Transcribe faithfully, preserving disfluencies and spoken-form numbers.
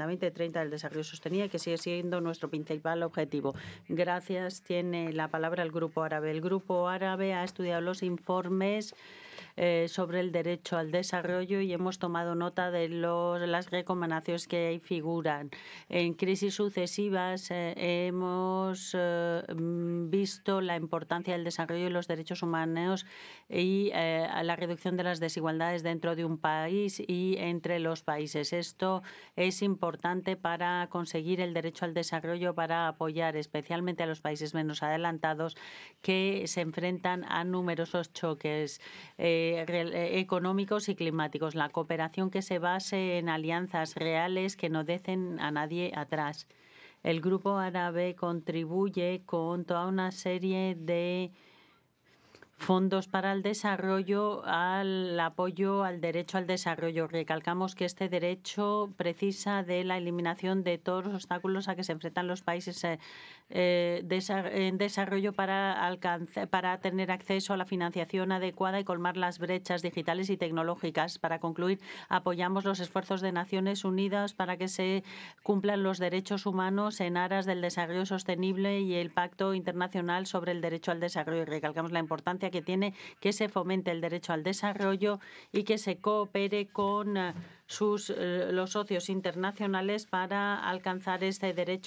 Agenda veinte treinta del Desarrollo Sostenible, que sigue siendo nuestro principal objetivo. Gracias. Tiene la palabra el Grupo Árabe. El Grupo Árabe ha estudiado los informes eh, sobre el derecho al desarrollo y hemos tomado nota de los, las recomendaciones que ahí figuran. En crisis sucesivas eh, hemos eh, visto la importancia del desarrollo y los derechos humanos y eh, la reducción de las desigualdades dentro de un país y entre los países. Esto es importante para conseguir el derecho al desarrollo, para apoyar especialmente a los países menos adelantados que se enfrentan a numerosos choques eh, económicos y climáticos. La cooperación que se base en alianzas reales que no dejen a nadie atrás. El Grupo Árabe contribuye con toda una serie de fondos para el desarrollo, al apoyo al derecho al desarrollo. Recalcamos que este derecho precisa de la eliminación de todos los obstáculos a que se enfrentan los países eh, eh, en desarrollo para, alcanzar, para tener acceso a la financiación adecuada y colmar las brechas digitales y tecnológicas. Para concluir, apoyamos los esfuerzos de Naciones Unidas para que se cumplan los derechos humanos en aras del desarrollo sostenible y el Pacto Internacional sobre el Derecho al Desarrollo. Recalcamos la importancia que tiene que se fomente el derecho al desarrollo y que se coopere con sus, eh, los socios internacionales para alcanzar este derecho